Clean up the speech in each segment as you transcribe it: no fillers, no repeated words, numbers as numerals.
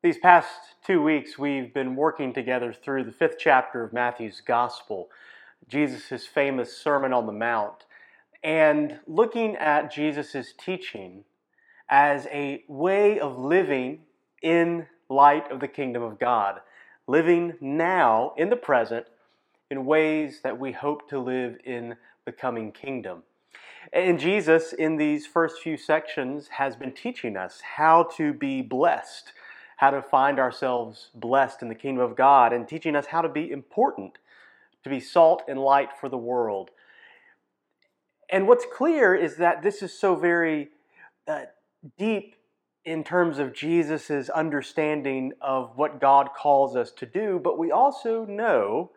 These past 2 weeks, we've been working together through the 5th chapter of Matthew's Gospel, Jesus' famous Sermon on the Mount, and looking at Jesus' teaching as a way of living in light of the kingdom of God, living now in the present in ways that we hope to live in the coming kingdom. And Jesus, in these first few sections, has been teaching us how to be blessed, how to find ourselves blessed in the kingdom of God, and teaching us how to be important, to be salt and light for the world. And what's clear is that this is so very deep in terms of Jesus' understanding of what God calls us to do, but we also know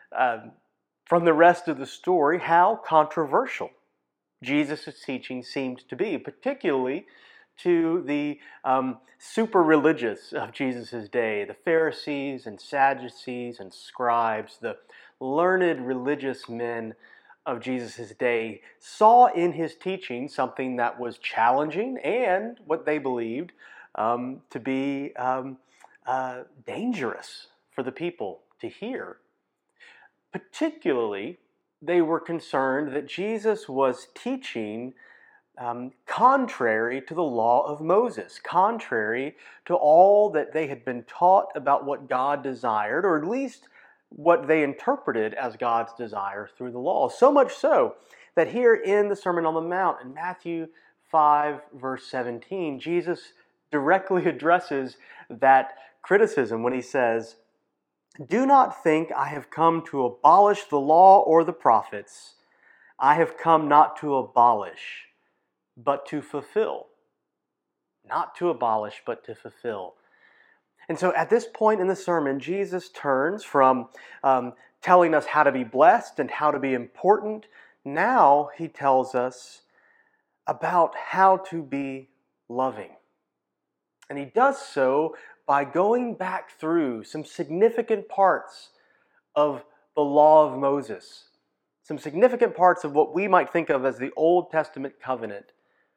from the rest of the story how controversial Jesus' teaching seemed to be, particularly to the super religious of Jesus' day, the Pharisees and Sadducees and scribes, the learned religious men of Jesus' day, saw in his teaching something that was challenging and what they believed to be dangerous for the people to hear. Particularly, they were concerned that Jesus was teaching contrary to the law of Moses, contrary to all that they had been taught about what God desired, or at least what they interpreted as God's desire through the law. So much so that here in the Sermon on the Mount, in Matthew 5, verse 17, Jesus directly addresses that criticism when he says, "Do not think I have come to abolish the law or the prophets. I have come not to abolish, but to fulfill." Not to abolish, but to fulfill. And so at this point in the sermon, Jesus turns from telling us how to be blessed and how to be important. Now he tells us about how to be loving. And he does so by going back through some significant parts of the law of Moses, some significant parts of what we might think of as the Old Testament covenant,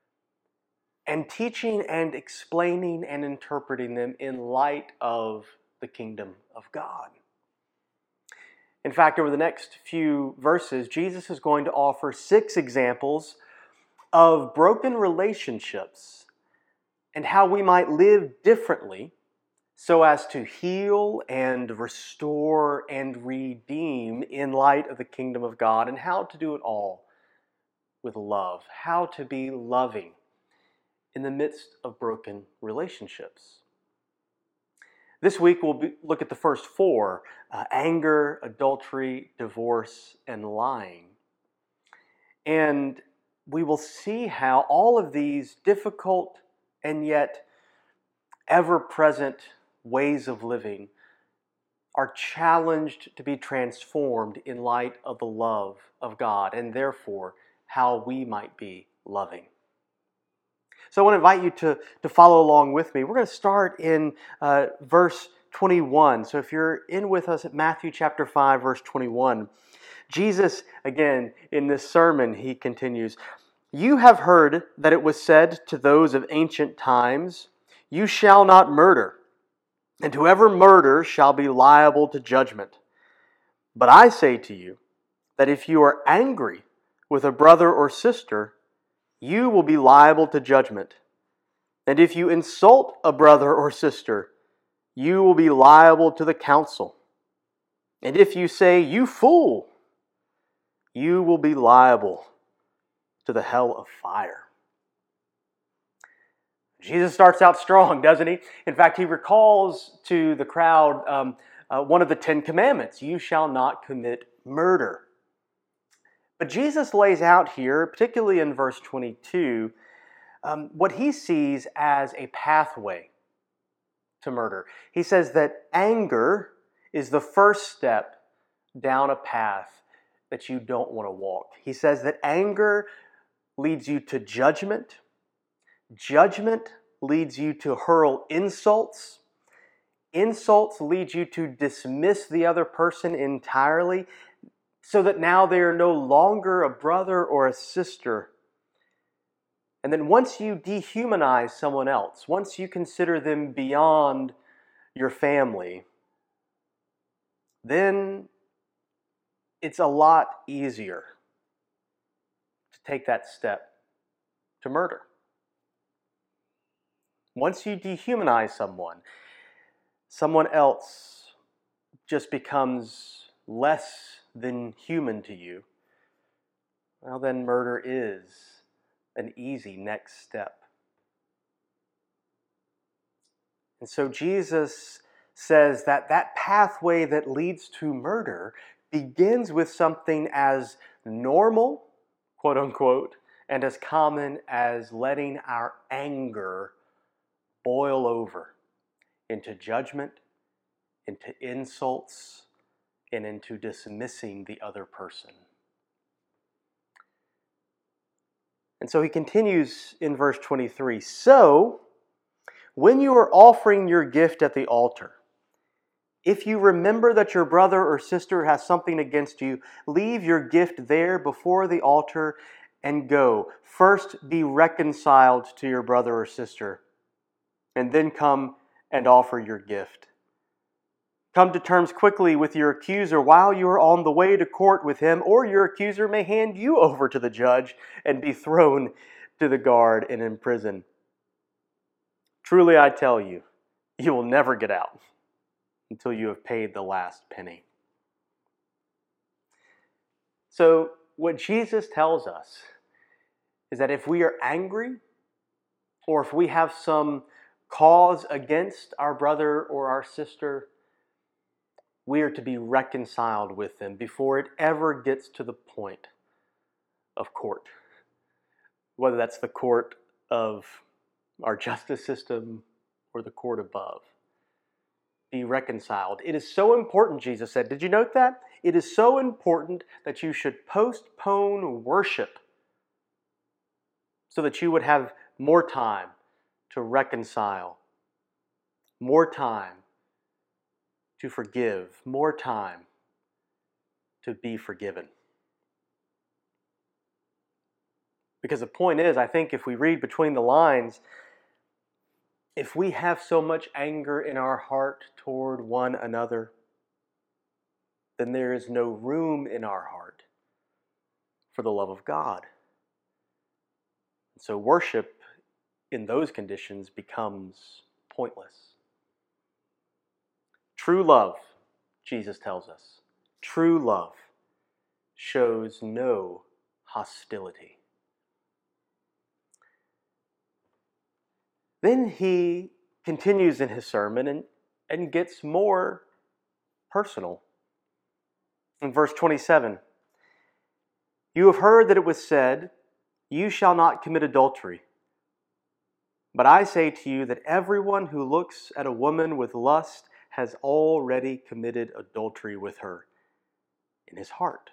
and teaching and explaining and interpreting them in light of the kingdom of God. In fact, over the next few verses, Jesus is going to offer 6 examples of broken relationships and how we might live differently so as to heal and restore and redeem in light of the kingdom of God, and how to do it all with love, how to be loving in the midst of broken relationships. This week we'll look at the first 4, anger, adultery, divorce, and lying. And we will see how all of these difficult and yet ever-present ways of living are challenged to be transformed in light of the love of God, and therefore how we might be loving. So I want to invite you to follow along with me. We're going to start in verse 21. So if you're in with us at Matthew chapter 5, verse 21, Jesus, again, in this sermon, he continues, "You have heard that it was said to those of ancient times, 'You shall not murder, and whoever murders shall be liable to judgment.' But I say to you that if you are angry with a brother or sister, you will be liable to judgment. And if you insult a brother or sister, you will be liable to the council. And if you say, 'You fool,' you will be liable to the hell of fire." Jesus starts out strong, doesn't he? In fact, he recalls to the crowd one of the 10 commandments: "You shall not commit murder." But Jesus lays out here, particularly in verse 22, what he sees as a pathway to murder. He says that anger is the first step down a path that you don't want to walk. He says that anger leads you to judgment. Judgment leads you to hurl insults. Insults lead you to dismiss the other person entirely, so that now they are no longer a brother or a sister. And then once you dehumanize someone else, once you consider them beyond your family, then it's a lot easier to take that step to murder. Once you dehumanize someone else just becomes less than human to you, well, then murder is an easy next step. And so Jesus says that that pathway that leads to murder begins with something as normal, quote unquote, and as common as letting our anger boil over into judgment, into insults, and into dismissing the other person. And so he continues in verse 23, "So, when you are offering your gift at the altar, if you remember that your brother or sister has something against you, leave your gift there before the altar and go. First be reconciled to your brother or sister, and then come and offer your gift. Come to terms quickly with your accuser while you are on the way to court with him, or your accuser may hand you over to the judge and be thrown to the guard and in prison. Truly I tell you, you will never get out until you have paid the last penny." So what Jesus tells us is that if we are angry, or if we have some cause against our brother or our sister, we are to be reconciled with them before it ever gets to the point of court. Whether that's the court of our justice system or the court above. Be reconciled. It is so important, Jesus said. Did you note that? It is so important that you should postpone worship so that you would have more time to reconcile, more time to forgive, more time to be forgiven. Because the point is, I think if we read between the lines, if we have so much anger in our heart toward one another, then there is no room in our heart for the love of God. So worship in those conditions becomes pointless. True love, Jesus tells us, true love shows no hostility. Then he continues in his sermon and gets more personal. In verse 27, "You have heard that it was said, 'You shall not commit adultery.' But I say to you that everyone who looks at a woman with lust has already committed adultery with her in his heart."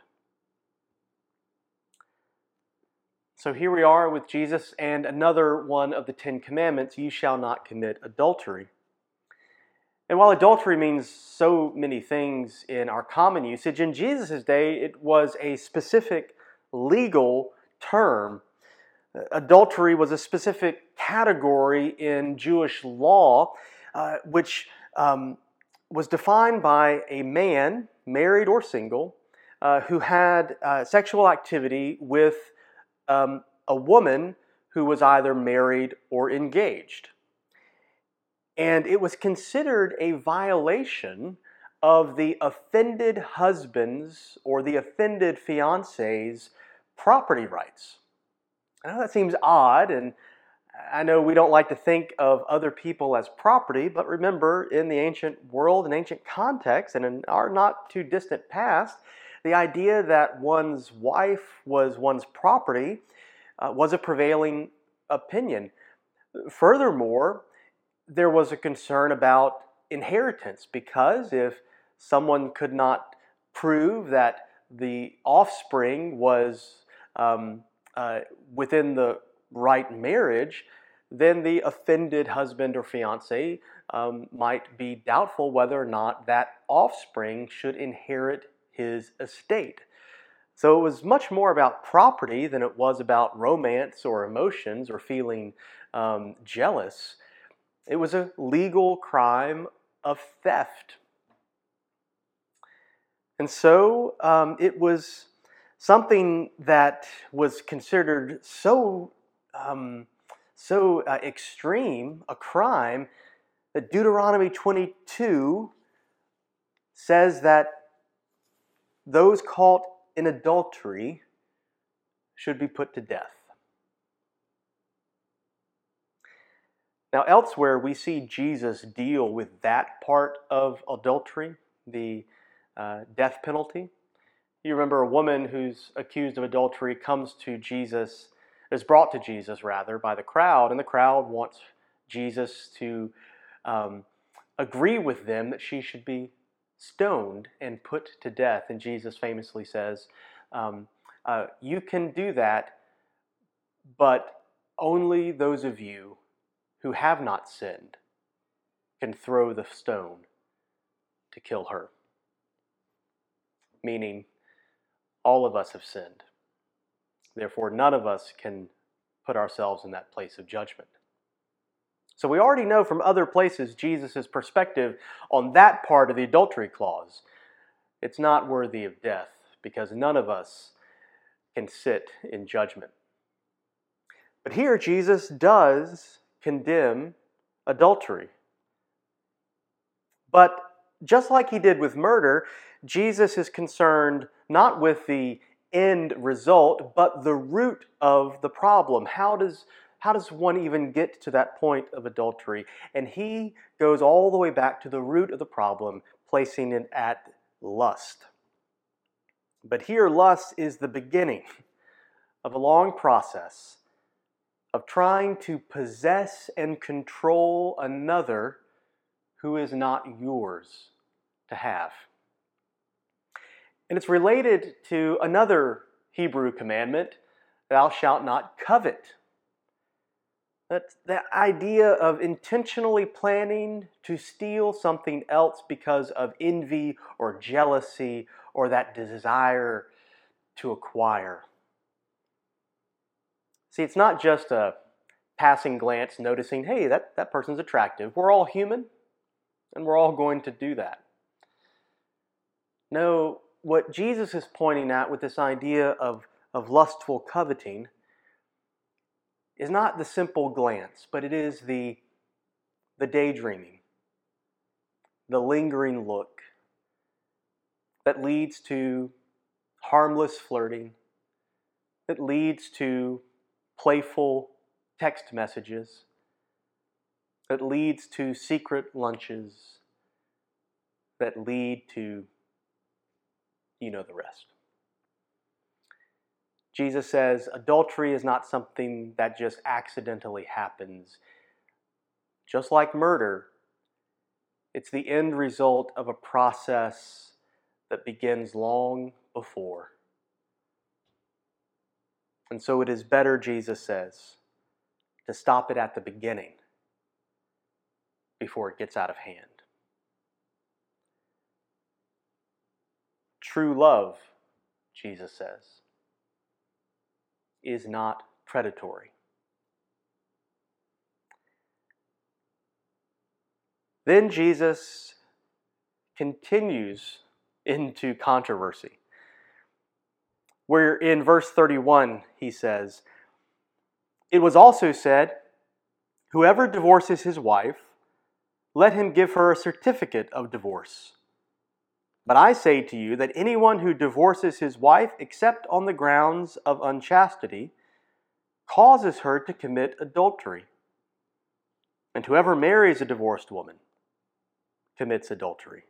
So here we are with Jesus and another one of the 10 Commandments, "You shall not commit adultery." And while adultery means so many things in our common usage, in Jesus' day it was a specific legal term. Adultery was a specific category in Jewish law, which was defined by a man, married or single, who had sexual activity with a woman who was either married or engaged. And it was considered a violation of the offended husband's or the offended fiance's property rights. I know that seems odd, and I know we don't like to think of other people as property, but remember, in the ancient world and ancient context, and in our not too distant past, the idea that one's wife was one's property was a prevailing opinion. Furthermore, there was a concern about inheritance, because if someone could not prove that the offspring was within the right marriage, then the offended husband or fiance might be doubtful whether or not that offspring should inherit his estate. So it was much more about property than it was about romance or emotions or feeling jealous. It was a legal crime of theft. And so it was something that was considered so extreme a crime that Deuteronomy 22 says that those caught in adultery should be put to death. Now, elsewhere, we see Jesus deal with that part of adultery, the death penalty. You remember a woman who's accused of adultery comes to Jesus, is brought to Jesus, rather, by the crowd, and the crowd wants Jesus to agree with them that she should be stoned and put to death. And Jesus famously says, you can do that, but only those of you who have not sinned can throw the stone to kill her. Meaning, all of us have sinned. Therefore, none of us can put ourselves in that place of judgment. So we already know from other places Jesus' perspective on that part of the adultery clause. It's not worthy of death because none of us can sit in judgment. But here Jesus does condemn adultery. But just like he did with murder, Jesus is concerned not with the end result, but the root of the problem. How does one even get to that point of adultery? And he goes all the way back to the root of the problem, placing it at lust. But here, lust is the beginning of a long process of trying to possess and control another who is not yours to have. And it's related to another Hebrew commandment, thou shalt not covet. That's the idea of intentionally planning to steal something else because of envy or jealousy or that desire to acquire. See, it's not just a passing glance noticing, hey, that person's attractive. We're all human, and we're all going to do that. No, what Jesus is pointing at with this idea of lustful coveting is not the simple glance, but it is the daydreaming, the lingering look that leads to harmless flirting, that leads to playful text messages, that leads to secret lunches, that lead to, you know, the rest. Jesus says adultery is not something that just accidentally happens. Just like murder, it's the end result of a process that begins long before. And so it is better, Jesus says, to stop it at the beginning before it gets out of hand. True love, Jesus says, is not predatory. Then Jesus continues into controversy, where in verse 31 he says, "It was also said, whoever divorces his wife, let him give her a certificate of divorce. But I say to you that anyone who divorces his wife except on the grounds of unchastity causes her to commit adultery. And whoever marries a divorced woman commits adultery."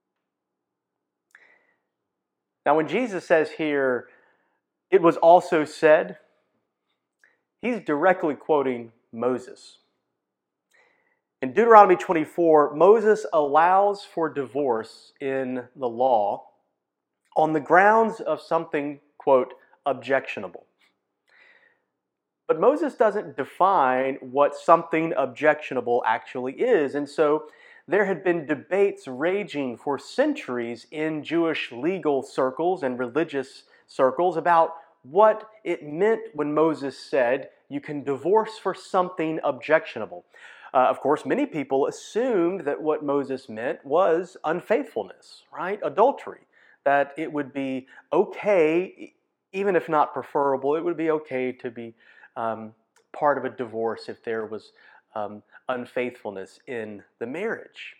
Now, when Jesus says here, "It was also said," he's directly quoting Moses. In Deuteronomy 24, Moses allows for divorce in the law on the grounds of something, quote, objectionable. But Moses doesn't define what something objectionable actually is, and so there had been debates raging for centuries in Jewish legal circles and religious circles about what it meant when Moses said, you can divorce for something objectionable. Of course, many people assumed that what Moses meant was unfaithfulness, right? Adultery. That it would be okay, even if not preferable, it would be okay to be part of a divorce if there was unfaithfulness in the marriage.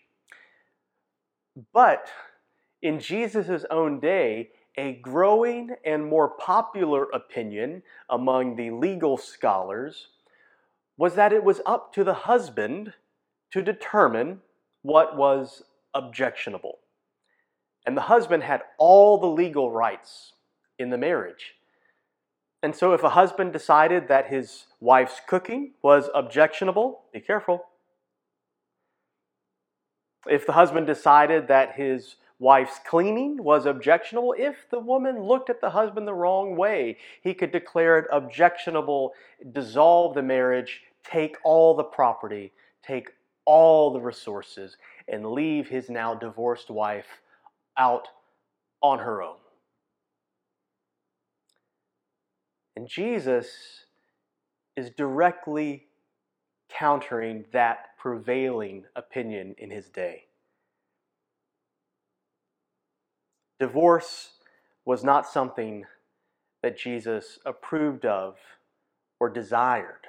But in Jesus' own day, a growing and more popular opinion among the legal scholars was that it was up to the husband to determine what was objectionable. And the husband had all the legal rights in the marriage. And so if a husband decided that his wife's cooking was objectionable, be careful. If the husband decided that his wife's cleaning was objectionable, if the woman looked at the husband the wrong way, he could declare it objectionable, dissolve the marriage, take all the property, take all the resources, and leave his now divorced wife out on her own. And Jesus is directly countering that prevailing opinion in his day. Divorce was not something that Jesus approved of or desired.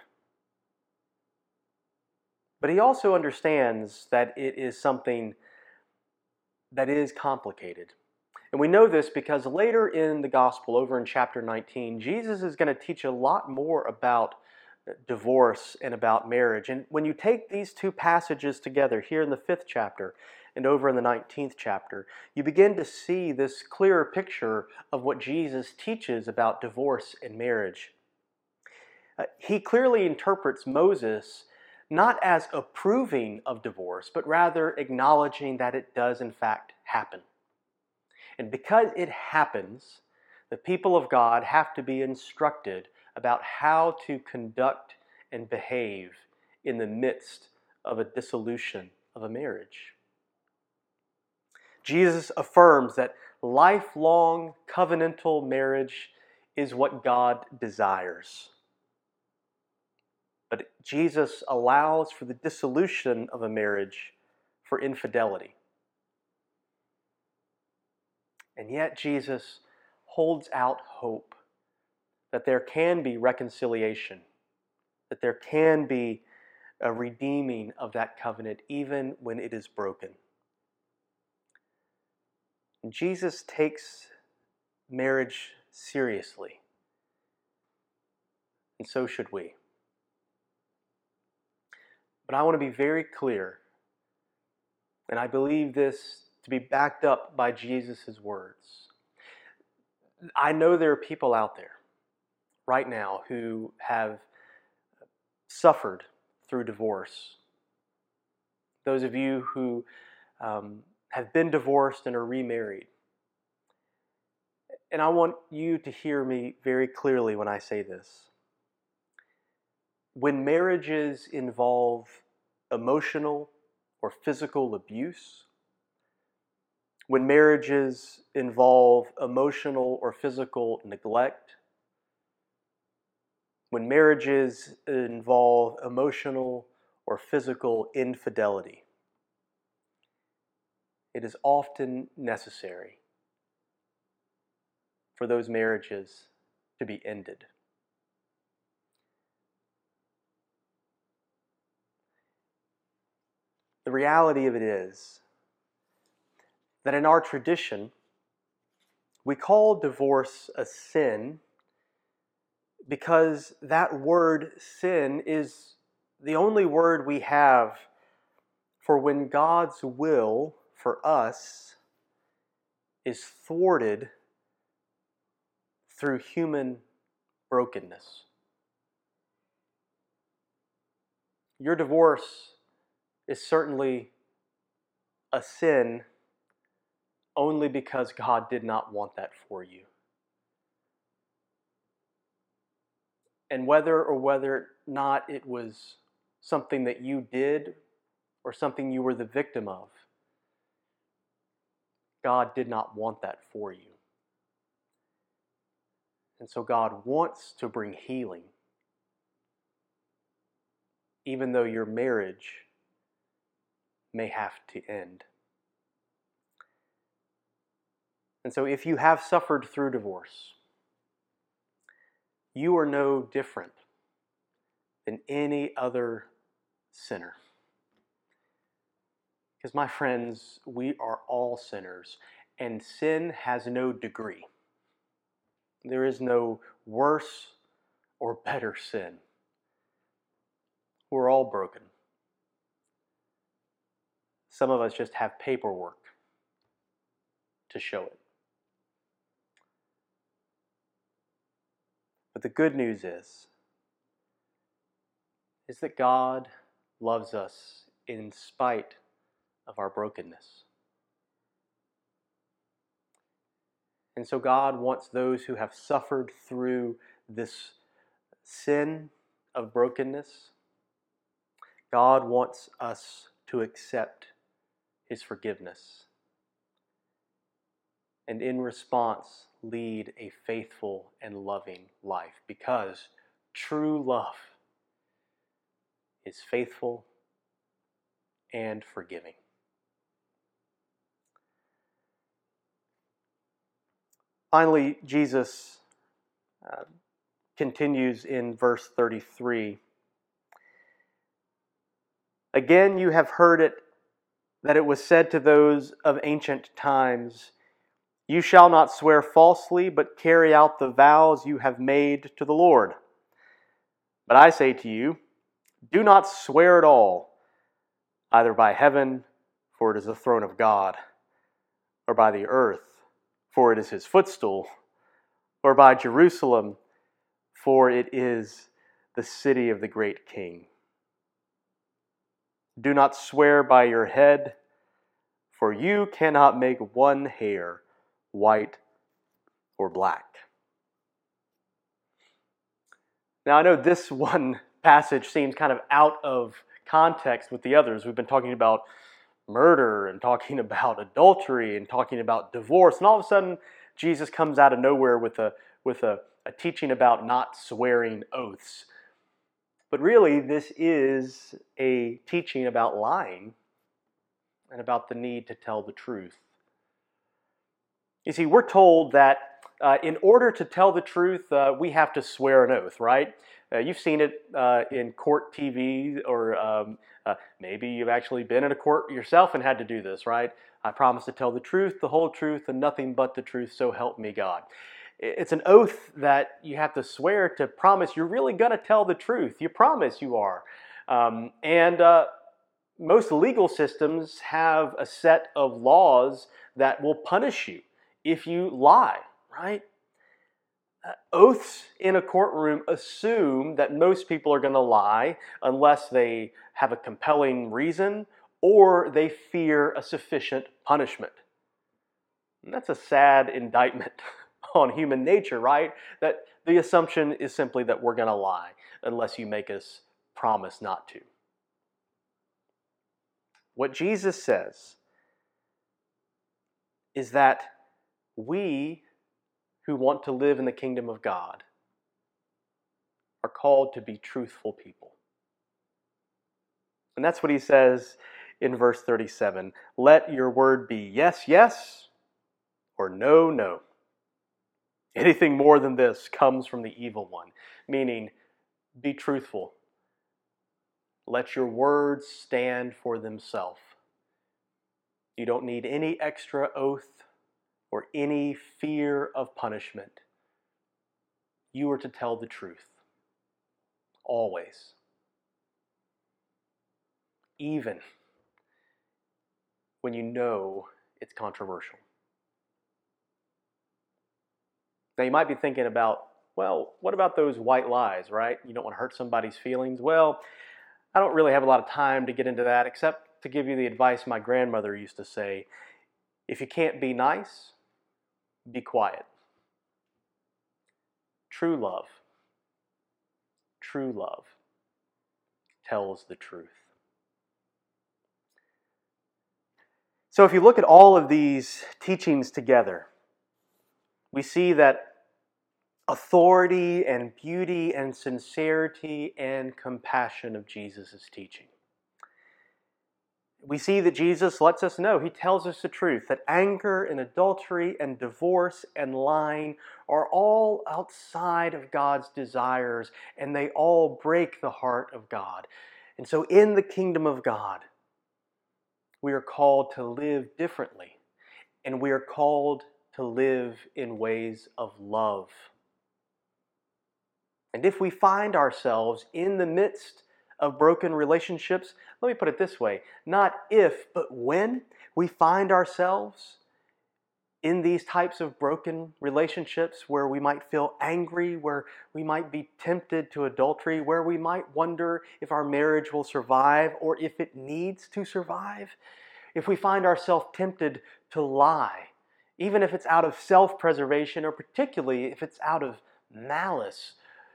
But he also understands that it is something that is complicated. And we know this because later in the gospel, over in chapter 19, Jesus is going to teach a lot more about divorce and about marriage. And when you take these two passages together, here in the 5th chapter and over in the 19th chapter, you begin to see this clearer picture of what Jesus teaches about divorce and marriage. He clearly interprets Moses not as approving of divorce, but rather acknowledging that it does in fact happen. And because it happens, the people of God have to be instructed about how to conduct and behave in the midst of a dissolution of a marriage. Jesus affirms that lifelong covenantal marriage is what God desires. But Jesus allows for the dissolution of a marriage for infidelity. And yet Jesus holds out hope that there can be reconciliation, that there can be a redeeming of that covenant even when it is broken. And Jesus takes marriage seriously, and so should we. But I want to be very clear, and I believe this to be backed up by Jesus' words. I know there are people out there right now who have suffered through divorce. Those of you who have been divorced and are remarried. And I want you to hear me very clearly when I say this. When marriages involve emotional or physical abuse, when marriages involve emotional or physical neglect, when marriages involve emotional or physical infidelity, it is often necessary for those marriages to be ended. The reality of it is that in our tradition, we call divorce a sin because that word sin is the only word we have for when God's will for us is thwarted through human brokenness. Your divorce is certainly a sin only because God did not want that for you. And whether or not it was something that you did or something you were the victim of, God did not want that for you. And so God wants to bring healing. even though your marriage may have to end. And so if you have suffered through divorce, you are no different than any other sinner. Because my friends, we are all sinners, and sin has no degree. There is no worse or better sin. We're all broken. Some of us just have paperwork to show it. But the good news is that God loves us in spite of our brokenness. And so God wants those who have suffered through this sin of brokenness, God wants us to accept His forgiveness and in response lead a faithful and loving life, because true love is faithful and forgiving. Finally, Jesus continues in verse 33. Again, you have heard it, that it was said to those of ancient times, you shall not swear falsely, but carry out the vows you have made to the Lord. But I say to you, do not swear at all, either by heaven, for it is the throne of God, or by the earth, for it is His footstool, or by Jerusalem, for it is the city of the great King. Do not swear by your head, for you cannot make one hair white or black. Now, I know this one passage seems kind of out of context with the others. We've been talking about murder and talking about adultery and talking about divorce, and all of a sudden Jesus comes out of nowhere with a teaching about not swearing oaths. But really, this is a teaching about lying and about the need to tell the truth. You see, we're told that in order to tell the truth, we have to swear an oath, right? You've seen it in court TV, or maybe you've actually been in a court yourself and had to do this, right? I promise to tell the truth, the whole truth, and nothing but the truth, so help me God. It's an oath that you have to swear to promise you're really going to tell the truth. You promise you are. Most legal systems have a set of laws that will punish you if you lie, right? Oaths in a courtroom assume that most people are going to lie unless they have a compelling reason or they fear a sufficient punishment. And that's a sad indictment on human nature, right? That the assumption is simply that we're going to lie unless you make us promise not to. What Jesus says is that we who want to live in the kingdom of God are called to be truthful people. And that's what he says in verse 37. Let your word be yes, yes, or no, no. Anything more than this comes from the evil one. Meaning, be truthful. Let your words stand for themselves. You don't need any extra oath or any fear of punishment. You are to tell the truth. Always. Even when you know it's controversial. Now you might be thinking about, well, what about those white lies, right? You don't want to hurt somebody's feelings. Well, I don't really have a lot of time to get into that, except to give you the advice my grandmother used to say, if you can't be nice, be quiet. True love tells the truth. So if you look at all of these teachings together, we see that authority and beauty and sincerity and compassion of Jesus' teaching. We see that Jesus lets us know, he tells us the truth, that anger and adultery and divorce and lying are all outside of God's desires, and they all break the heart of God. And so in the kingdom of God, we are called to live differently, and we are called to live in ways of love. And if we find ourselves in the midst of broken relationships, let me put it this way, not if, but when we find ourselves in these types of broken relationships where we might feel angry, where we might be tempted to adultery, where we might wonder if our marriage will survive or if it needs to survive, if we find ourselves tempted to lie, even if it's out of self-preservation or particularly if it's out of malice,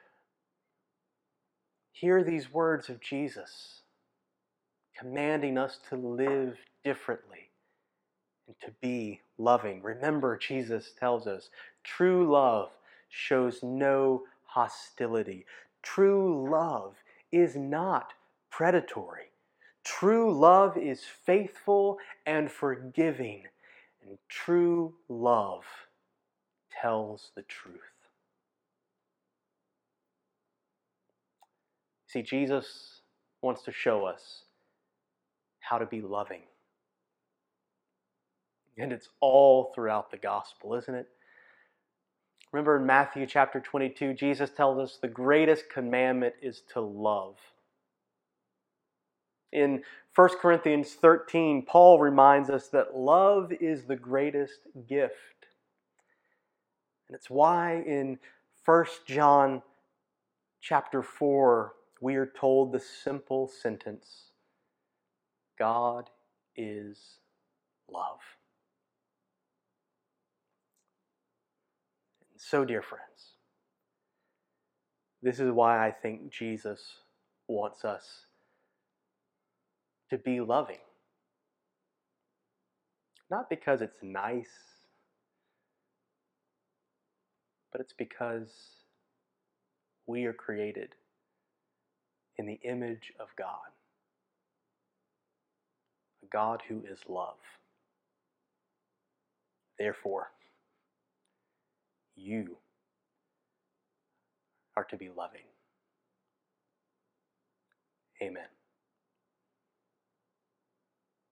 hear these words of Jesus commanding us to live differently and to be loving. Remember, Jesus tells us, true love shows no hostility. True love is not predatory. True love is faithful and forgiving. And true love tells the truth. See, Jesus wants to show us how to be loving. And it's all throughout the gospel, isn't it? Remember in Matthew chapter 22, Jesus tells us the greatest commandment is to love. In 1 Corinthians 13, Paul reminds us that love is the greatest gift. And it's why in 1 John chapter 4, we are told the simple sentence, God is love. And so, dear friends, this is why I think Jesus wants us to be loving. Not because it's nice, but it's because we are created in the image of God, a God who is love. Therefore, you are to be loving. Amen.